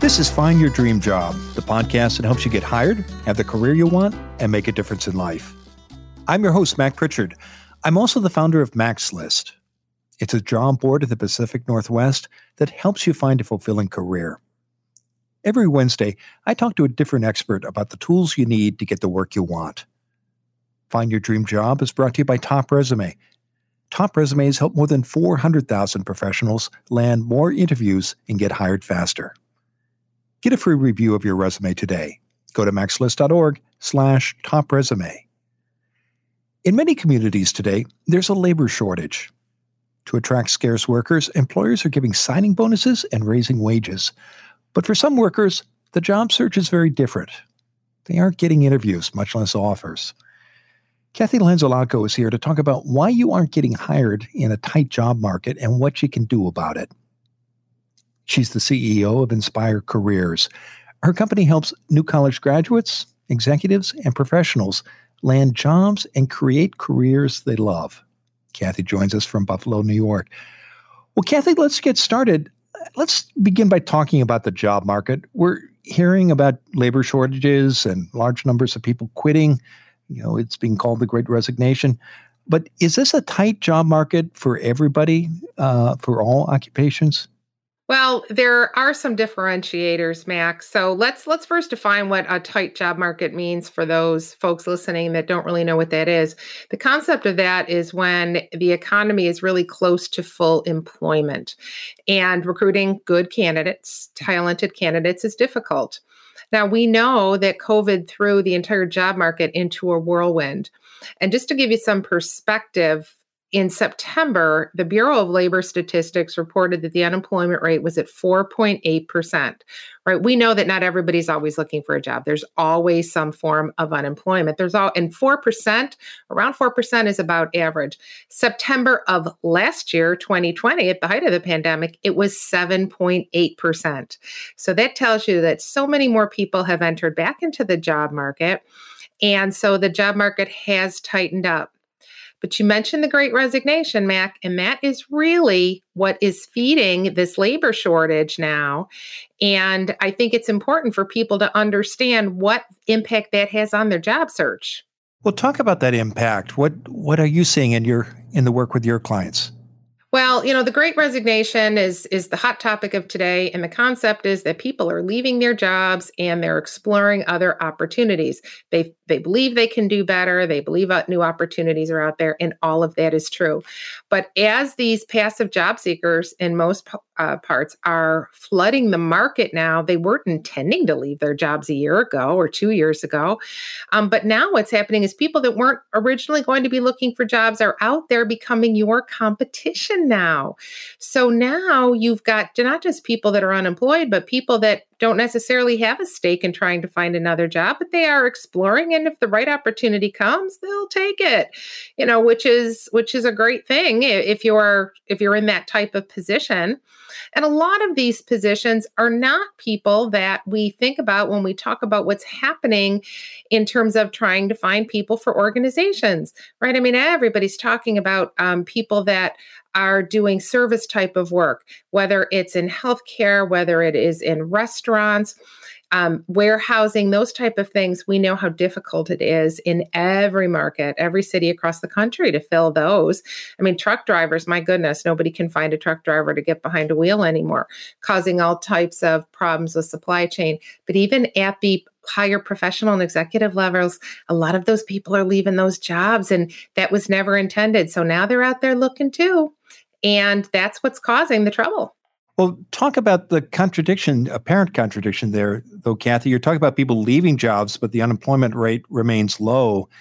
This is Find Your Dream Job, the podcast that helps you get hired, have the career you want, and make a difference in life. I'm your host, Mac Pritchard. I'm also the founder of Mac's List. It's a job board in the Pacific Northwest that helps you find a fulfilling career. Every Wednesday, I talk to a different expert about the tools you need to get the work you want. Find Your Dream Job is brought to you by Top Resume. Top Resumes help more than 400,000 professionals land more interviews and get hired faster. Get a free review of your resume today. Go to maxlist.org/topresume. In many communities today, there's a labor shortage. To attract scarce workers, employers are giving signing bonuses and raising wages. But for some workers, the job search is very different. They aren't getting interviews, much less offers. Kathy Lanzolacco is here to talk about why you aren't getting hired in a tight job market and what you can do about it. She's the CEO of Inspire Careers. Her company helps new college graduates, executives, and professionals land jobs and create careers they love. Kathy joins us from Buffalo, New York. Well, Kathy, let's get started. Let's begin by talking about the job market. We're hearing about labor shortages and large numbers of people quitting. It's being called the Great Resignation. But is this a tight job market for everybody, for all occupations? Well, there are some differentiators, Max. So let's first define what a tight job market means for those folks listening that don't really know what that is. The concept of that is when the economy is really close to full employment and recruiting good candidates, talented candidates is difficult. Now, we know that COVID threw the entire job market into a whirlwind. And just to give you some perspective, in September, the Bureau of Labor Statistics reported that the unemployment rate was at 4.8%, right? We know that not everybody's always looking for a job. There's always some form of unemployment. And 4%, around 4% is about average. September of last year, 2020, at the height of the pandemic, it was 7.8%. So that tells you that so many more people have entered back into the job market. And so the job market has tightened up. But you mentioned the Great Resignation, Mac, and that is really what is feeding this labor shortage now. And I think it's important for people to understand what impact that has on their job search. Well, talk about that impact. What are you seeing in the work with your clients? Well, the Great Resignation is the hot topic of today. And the concept is that people are leaving their jobs and they're exploring other opportunities. They believe they can do better. They believe new opportunities are out there. And all of that is true. But as these passive job seekers in most parts are flooding the market now, they weren't intending to leave their jobs a year ago or 2 years ago. But now what's happening is people that weren't originally going to be looking for jobs are out there becoming your competition now. So now you've got not just people that are unemployed, but people that don't necessarily have a stake in trying to find another job, but they are exploring. And if the right opportunity comes, they'll take it, which is a great thing if you're in that type of position. And a lot of these positions are not people that we think about when we talk about what's happening in terms of trying to find people for organizations, right? I mean, everybody's talking about people that are doing service type of work, whether it's in healthcare, whether it is in restaurants, warehousing, those type of things. We know how difficult it is in every market, every city across the country to fill those. I mean, truck drivers, my goodness, nobody can find a truck driver to get behind a wheel anymore, causing all types of problems with supply chain. But even at the higher professional and executive levels, a lot of those people are leaving those jobs, and that was never intended. So now they're out there looking too. And that's what's causing the trouble. Well, talk about the apparent contradiction there, though, Kathy. You're talking about people leaving jobs, but the unemployment rate remains low.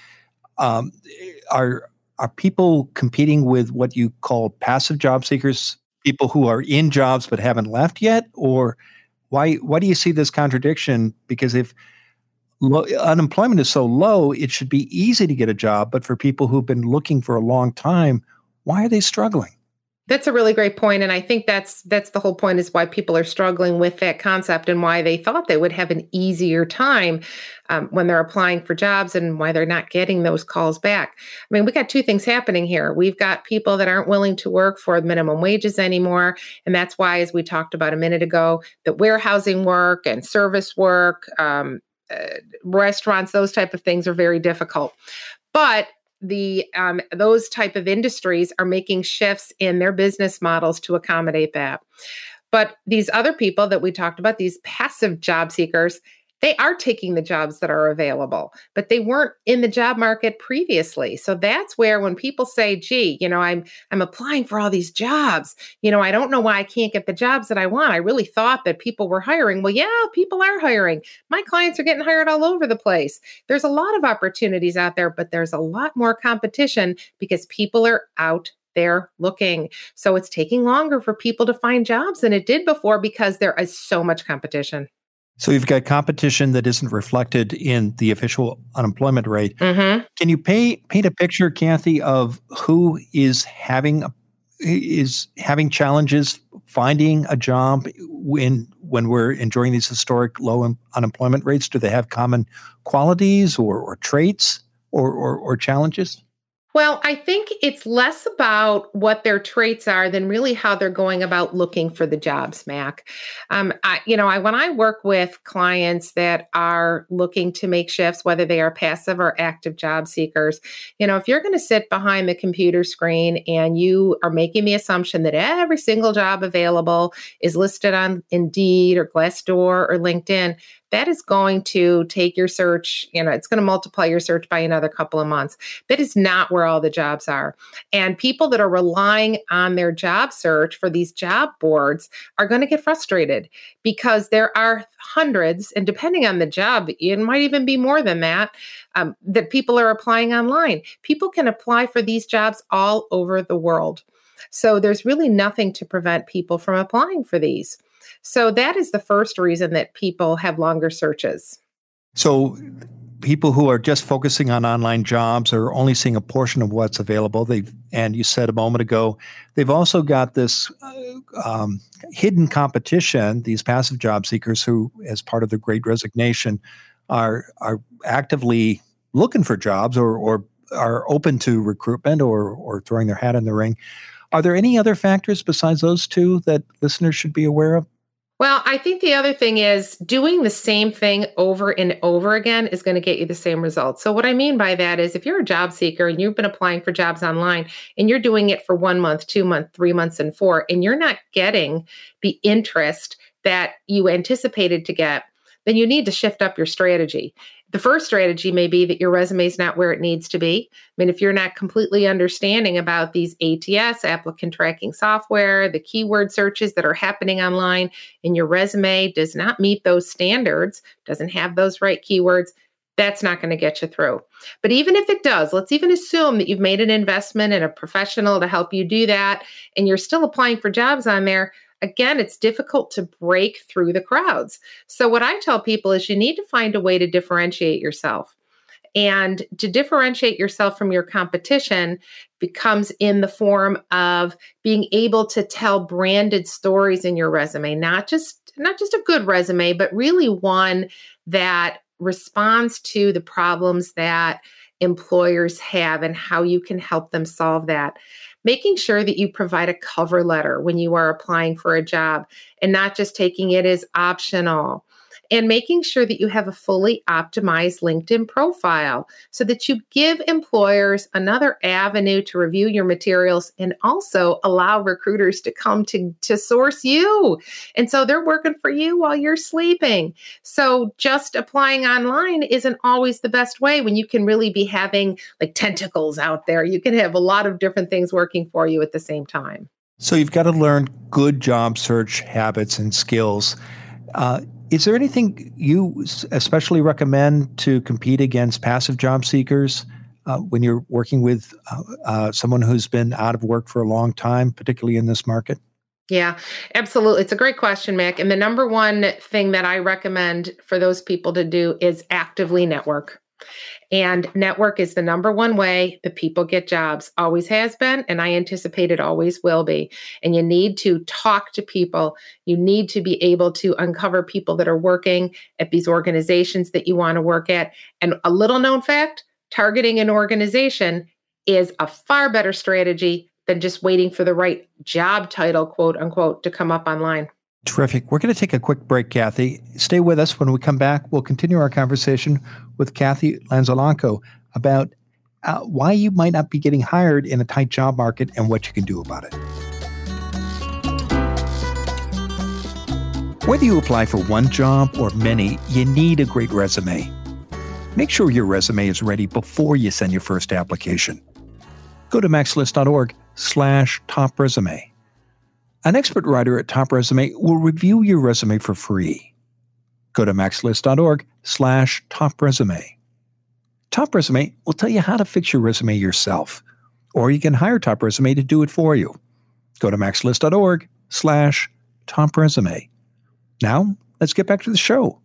Are people competing with what you call passive job seekers, people who are in jobs but haven't left yet? Or why do you see this contradiction? Because if unemployment is so low, it should be easy to get a job. But for people who've been looking for a long time, why are they struggling? That's a really great point, and I think that's the whole point is why people are struggling with that concept and why they thought they would have an easier time when they're applying for jobs and why they're not getting those calls back. I mean, we got two things happening here. We've got people that aren't willing to work for minimum wages anymore, and that's why, as we talked about a minute ago, that warehousing work and service work, restaurants, those type of things are very difficult. But the those type of industries are making shifts in their business models to accommodate that. But these other people that we talked about, these passive job seekers, they are taking the jobs that are available, but they weren't in the job market previously. So that's where when people say, gee, I'm applying for all these jobs, I don't know why I can't get the jobs that I want. I really thought that people were hiring. Well, yeah, people are hiring. My clients are getting hired all over the place. There's a lot of opportunities out there, but there's a lot more competition because people are out there looking. So it's taking longer for people to find jobs than it did before because there is so much competition. So you've got competition that isn't reflected in the official unemployment rate. Mm-hmm. Can you paint a picture, Kathy, of who is having challenges finding a job when we're enjoying these historic low unemployment rates? Do they have common qualities or traits or challenges? Well, I think it's less about what their traits are than really how they're going about looking for the jobs, Mac. When I work with clients that are looking to make shifts, whether they are passive or active job seekers, if you're going to sit behind the computer screen and you are making the assumption that every single job available is listed on Indeed or Glassdoor or LinkedIn, that is going to take your search, it's going to multiply your search by another couple of months. That is not where all the jobs are. And people that are relying on their job search for these job boards are going to get frustrated because there are hundreds, and depending on the job, it might even be more than that, that people are applying online. People can apply for these jobs all over the world. So there's really nothing to prevent people from applying for these. So that is the first reason that people have longer searches. So people who are just focusing on online jobs are only seeing a portion of what's available. And you said a moment ago, they've also got this hidden competition, these passive job seekers who, as part of the Great Resignation, are actively looking for jobs or are open to recruitment or throwing their hat in the ring. Are there any other factors besides those two that listeners should be aware of? Well, I think the other thing is doing the same thing over and over again is going to get you the same results. So what I mean by that is if you're a job seeker and you've been applying for jobs online and you're doing it for 1 month, 2 months, 3 months, and 4, and you're not getting the interest that you anticipated to get, then you need to shift up your strategy. The first strategy may be that your resume is not where it needs to be. I mean, if you're not completely understanding about these ATS, applicant tracking software, the keyword searches that are happening online, and your resume does not meet those standards, doesn't have those right keywords, that's not going to get you through. But even if it does, let's even assume that you've made an investment in a professional to help you do that, and you're still applying for jobs on there. Again, it's difficult to break through the crowds. So what I tell people is you need to find a way to differentiate yourself. And to differentiate yourself from your competition becomes in the form of being able to tell branded stories in your resume, not just a good resume, but really one that responds to the problems that employers have and how you can help them solve that. Making sure that you provide a cover letter when you are applying for a job and not just taking it as optional. And making sure that you have a fully optimized LinkedIn profile so that you give employers another avenue to review your materials and also allow recruiters to come to source you. And so they're working for you while you're sleeping. So just applying online isn't always the best way when you can really be having like tentacles out there. You can have a lot of different things working for you at the same time. So you've got to learn good job search habits and skills. Is there anything you especially recommend to compete against passive job seekers when you're working with someone who's been out of work for a long time, particularly in this market? Yeah, absolutely. It's a great question, Mick. And the number one thing that I recommend for those people to do is actively network. And network is the number one way that people get jobs. Always has been, and I anticipate it always will be. And you need to talk to people. You need to be able to uncover people that are working at these organizations that you want to work at. And a little known fact, targeting an organization is a far better strategy than just waiting for the right job title, quote unquote, to come up online. Terrific. We're going to take a quick break, Kathy. Stay with us. When we come back, we'll continue our conversation with Kathy Lanzolanco about why you might not be getting hired in a tight job market and what you can do about it. Whether you apply for one job or many, you need a great resume. Make sure your resume is ready before you send your first application. Go to maxlist.org/top resume. An expert writer at Top Resume will review your resume for free. Go to maxlist.org/top resume. Top Resume will tell you how to fix your resume yourself, or you can hire Top Resume to do it for you. Go to maxlist.org/top resume. Now, let's get back to the show.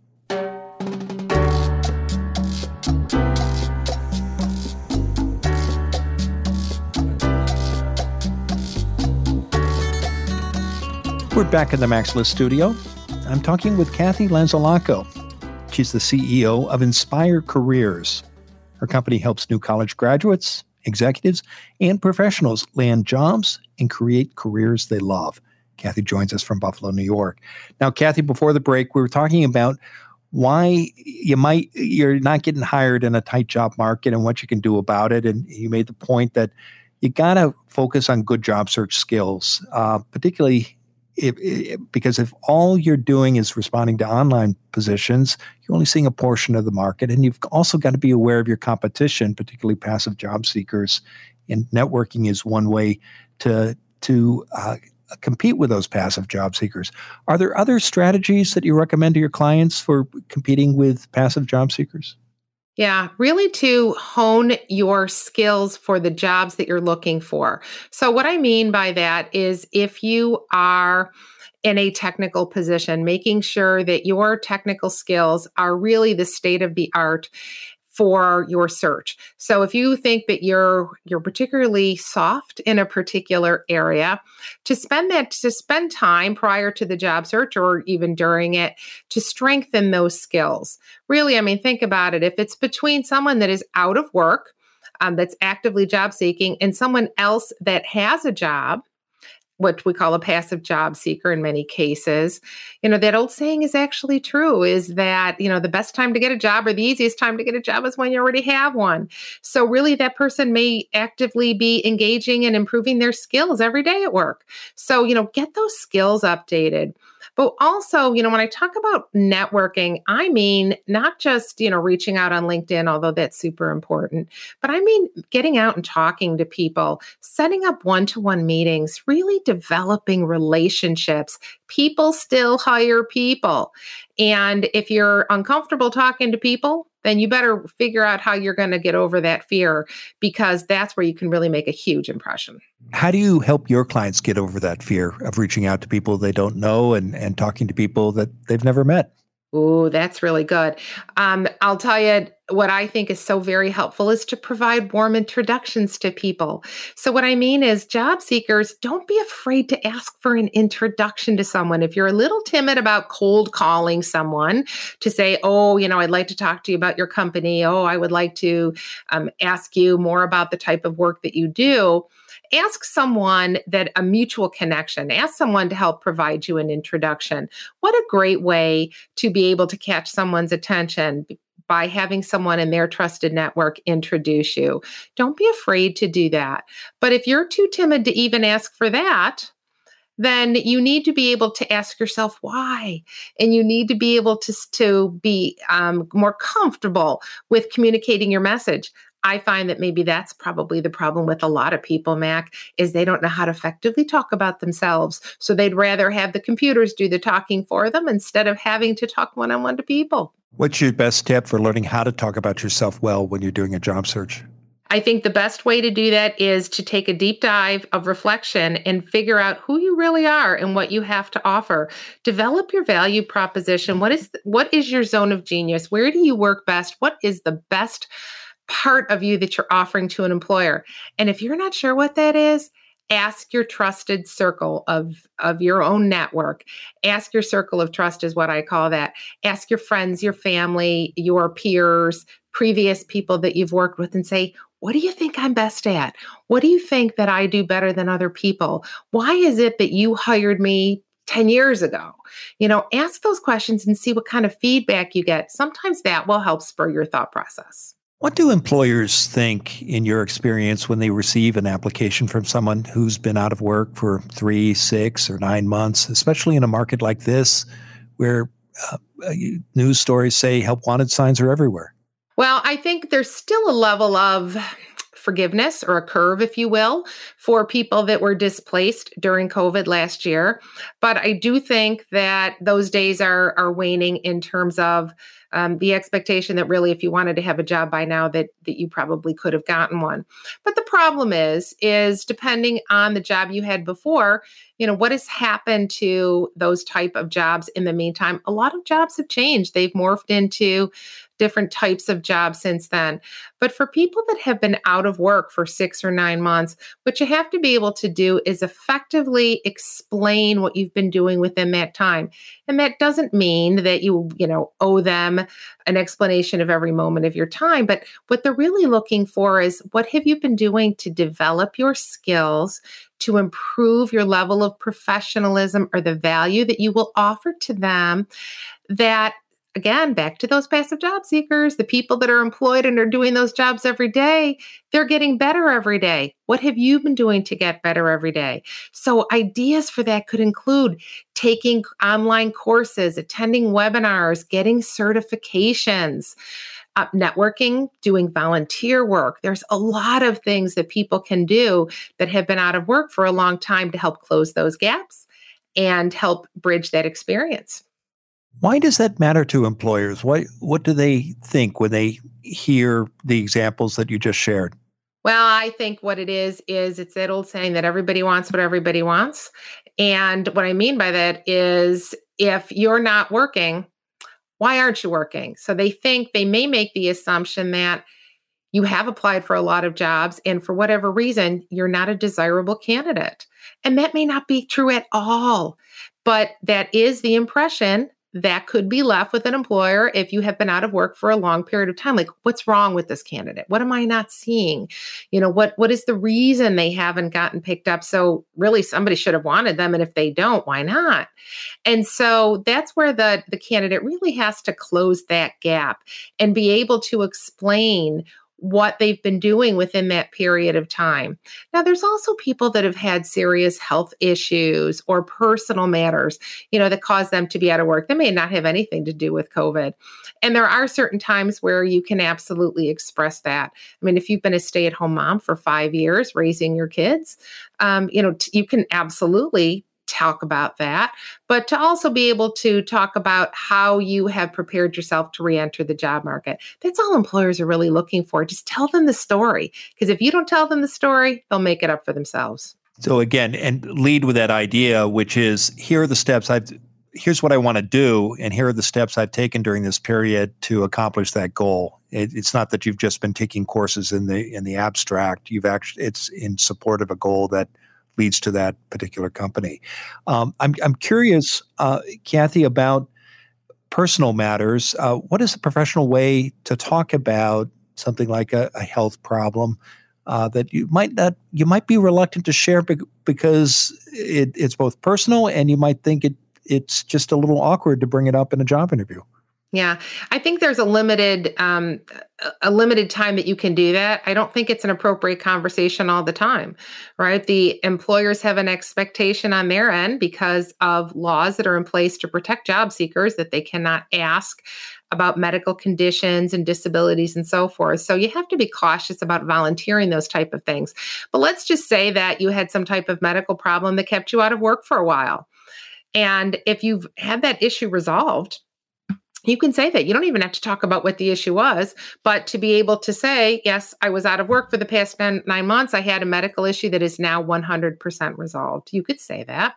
We're back in the MaxList studio. I'm talking with Kathy Lanzolanco. She's the CEO of Inspire Careers. Her company helps new college graduates, executives, and professionals land jobs and create careers they love. Kathy joins us from Buffalo, New York. Now, Kathy, before the break, we were talking about why you're not getting hired in a tight job market and what you can do about it. And you made the point that you got to focus on good job search skills, particularly because if all you're doing is responding to online positions, you're only seeing a portion of the market. And you've also got to be aware of your competition, particularly passive job seekers. And networking is one way to compete with those passive job seekers. Are there other strategies that you recommend to your clients for competing with passive job seekers? Yeah, really to hone your skills for the jobs that you're looking for. So what I mean by that is if you are in a technical position, making sure that your technical skills are really the state of the art for your search. So if you think that you're particularly soft in a particular area, to spend time prior to the job search or even during it to strengthen those skills. Really, I mean, think about it. If it's between someone that is out of work, that's actively job seeking, and someone else that has a job, what we call a passive job seeker in many cases, that old saying is actually true, is that, the best time to get a job or the easiest time to get a job is when you already have one. So really that person may actively be engaging and improving their skills every day at work. So, get those skills updated. But also, when I talk about networking, I mean, not just, reaching out on LinkedIn, although that's super important, but I mean, getting out and talking to people, setting up one-to-one meetings, really developing relationships. People still hire people. And if you're uncomfortable talking to people, then you better figure out how you're going to get over that fear, because that's where you can really make a huge impression. How do you help your clients get over that fear of reaching out to people they don't know and talking to people that they've never met? Ooh, that's really good. I'll tell you what I think is so very helpful is to provide warm introductions to people. So what I mean is job seekers, don't be afraid to ask for an introduction to someone. If you're a little timid about cold calling someone to say, I'd like to talk to you about your company. I would like to ask you more about the type of work that you do. Ask someone that a mutual connection, ask someone to help provide you an introduction. What a great way to be able to catch someone's attention by having someone in their trusted network introduce you. Don't be afraid to do that. But if you're too timid to even ask for that, then you need to be able to ask yourself why. And you need to be able to be more comfortable with communicating your message. I find that maybe that's probably the problem with a lot of people, Mac, is they don't know how to effectively talk about themselves. So they'd rather have the computers do the talking for them instead of having to talk one-on-one to people. What's your best tip for learning how to talk about yourself well when you're doing a job search? I think the best way to do that is to take a deep dive of reflection and figure out who you really are and what you have to offer. Develop your value proposition. What is your zone of genius? Where do you work best? What is the best part of you that you're offering to an employer? And if you're not sure what that is, ask your trusted circle of your own network. Ask your circle of trust is what I call that. Ask your friends, your family, your peers, previous people that you've worked with, and say, what do you think I'm best at? What do you think that I do better than other people? Why is it that you hired me 10 years ago? Ask those questions and see what kind of feedback you get. Sometimes that will help spur your thought process. What do employers think, in your experience, when they receive an application from someone who's been out of work for 3, 6, or 9 months, especially in a market like this where news stories say help wanted signs are everywhere? Well, I think there's still a level of forgiveness, or a curve, if you will, for people that were displaced during COVID last year. But I do think that those days are waning in terms of the expectation that really, if you wanted to have a job by now, that you probably could have gotten one. But the problem is depending on the job you had before, what has happened to those type of jobs in the meantime? A lot of jobs have changed. They've morphed into different types of jobs since then. But for people that have been out of work for 6 or 9 months, what you have to be able to do is effectively explain what you've been doing within that time. And that doesn't mean that you owe them an explanation of every moment of your time. But what they're really looking for is, what have you been doing to develop your skills, to improve your level of professionalism or the value that you will offer to them, that, again, back to those passive job seekers, the people that are employed and are doing those jobs every day, they're getting better every day. What have you been doing to get better every day? So ideas for that could include taking online courses, attending webinars, getting certifications, networking, doing volunteer work. There's a lot of things that people can do that have been out of work for a long time to help close those gaps and help bridge that experience. Why does that matter to employers? What do they think when they hear the examples that you just shared? Well, I think what it is it's that old saying that everybody wants what everybody wants. And what I mean by that is, if you're not working, why aren't you working? So they may make the assumption that you have applied for a lot of jobs, and for whatever reason, you're not a desirable candidate. And that may not be true at all, but that is the impression that could be left with an employer if you have been out of work for a long period of time. Like, what's wrong with this candidate? What am I not seeing? What is the reason they haven't gotten picked up? So really, somebody should have wanted them. And if they don't, why not? And so that's where the candidate really has to close that gap and be able to explain what they've been doing within that period of time. Now, there's also people that have had serious health issues or personal matters, that cause them to be out of work. They may not have anything to do with COVID. And there are certain times where you can absolutely express that. I mean, if you've been a stay-at-home mom for 5 years raising your kids, you can absolutely talk about that, but to also be able to talk about how you have prepared yourself to re-enter the job market. That's all employers are really looking for. Just tell them the story, because if you don't tell them the story, they'll make it up for themselves. So again, and lead with that idea, which is, here are the steps here's what I want to do, and here are the steps I've taken during this period to accomplish that goal. It's not that you've just been taking courses in the abstract. It's in support of a goal that leads to that particular company. I'm curious, Kathy, about personal matters. What is a professional way to talk about something like a health problem that you might be reluctant to share because it's both personal, and you might think it's just a little awkward to bring it up in a job interview? Yeah, I think there's a limited time that you can do that. I don't think it's an appropriate conversation all the time, right? The employers have an expectation on their end because of laws that are in place to protect job seekers that they cannot ask about medical conditions and disabilities and so forth. So you have to be cautious about volunteering those type of things. But let's just say that you had some type of medical problem that kept you out of work for a while. And if you've had that issue resolved, You can say that. You don't even have to talk about what the issue was, but to be able to say, yes, I was out of work for the past 9 months. I had a medical issue that is now 100% resolved. You could say that.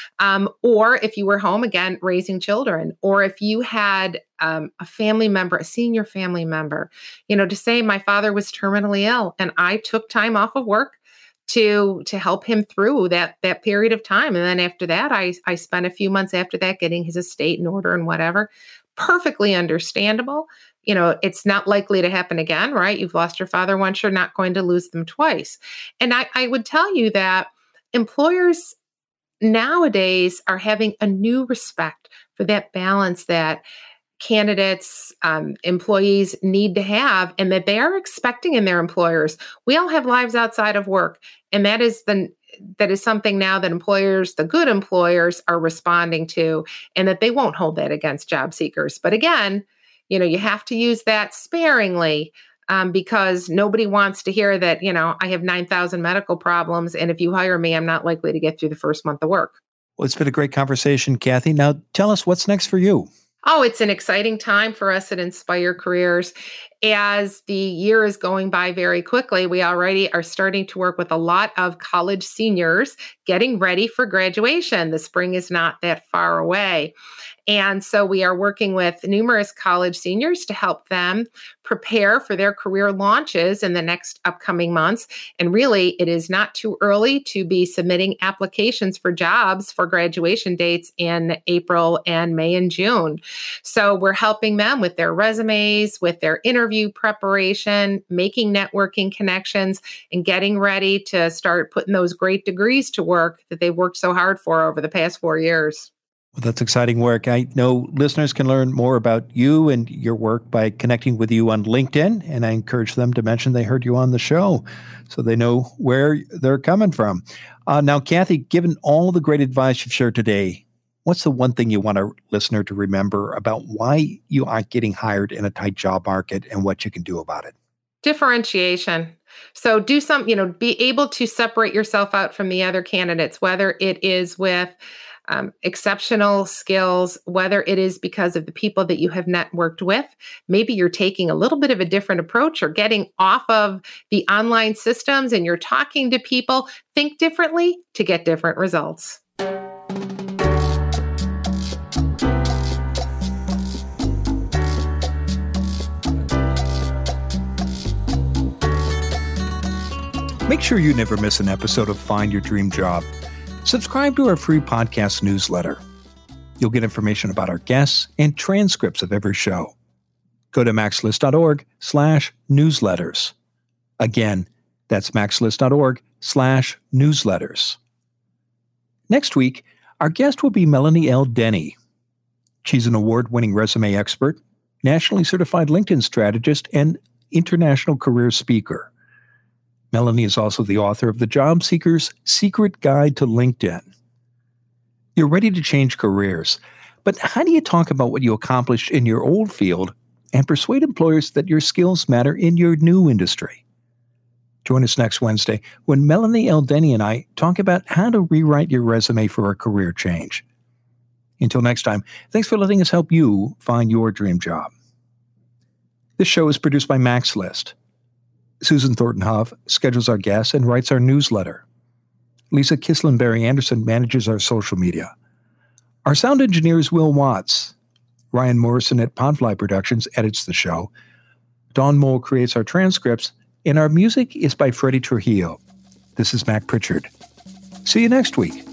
Or if you were home, again, raising children, or if you had a family member, a senior family member, to say my father was terminally ill and I took time off of work to help him through that period of time. And then after that, I spent a few months after that getting his estate in order and whatever. Perfectly understandable. It's not likely to happen again, right? You've lost your father once, you're not going to lose them twice. And I would tell you that employers nowadays are having a new respect for that balance that candidates, employees need to have, and that they are expecting in their employers. We all have lives outside of work, and that is something now that employers, the good employers, are responding to, and that they won't hold that against job seekers. But again, you have to use that sparingly, because nobody wants to hear that, I have 9,000 medical problems, and if you hire me, I'm not likely to get through the first month of work. Well, it's been a great conversation, Kathy. Now tell us what's next for you. Oh, it's an exciting time for us at Inspire Careers. As the year is going by very quickly, we already are starting to work with a lot of college seniors getting ready for graduation. The spring is not that far away. And so we are working with numerous college seniors to help them prepare for their career launches in the next upcoming months. And really, it is not too early to be submitting applications for jobs for graduation dates in April and May and June. So we're helping them with their resumes, with their interview preparation, making networking connections, and getting ready to start putting those great degrees to work that they've worked so hard for over the past 4 years. Well, that's exciting work. I know listeners can learn more about you and your work by connecting with you on LinkedIn, and I encourage them to mention they heard you on the show so they know where they're coming from. Now, Kathy, given all the great advice you've shared today, what's the one thing you want a listener to remember about why you aren't getting hired in a tight job market and what you can do about it? Differentiation. So do some, be able to separate yourself out from the other candidates, whether it is with exceptional skills, whether it is because of the people that you have networked with. Maybe you're taking a little bit of a different approach or getting off of the online systems and you're talking to people. Think differently to get different results. Make sure you never miss an episode of Find Your Dream Job. Subscribe to our free podcast newsletter. You'll get information about our guests and transcripts of every show. Go to maxlist.org/newsletters. Again, that's maxlist.org/newsletters. Next week, our guest will be Melanie L. Denny. She's an award-winning resume expert, nationally certified LinkedIn strategist, and international career speaker. Melanie is also the author of The Job Seeker's Secret Guide to LinkedIn. You're ready to change careers, but how do you talk about what you accomplished in your old field and persuade employers that your skills matter in your new industry? Join us next Wednesday when Melanie L. Denny and I talk about how to rewrite your resume for a career change. Until next time, thanks for letting us help you find your dream job. This show is produced by MaxList. Susan Thornton-Huff schedules our guests and writes our newsletter. Lisa Kislenberry-Anderson manages our social media. Our sound engineer is Will Watts. Ryan Morrison at Podfly Productions edits the show. Dawn Mole creates our transcripts, and our music is by Freddie Trujillo. This is Mac Pritchard. See you next week.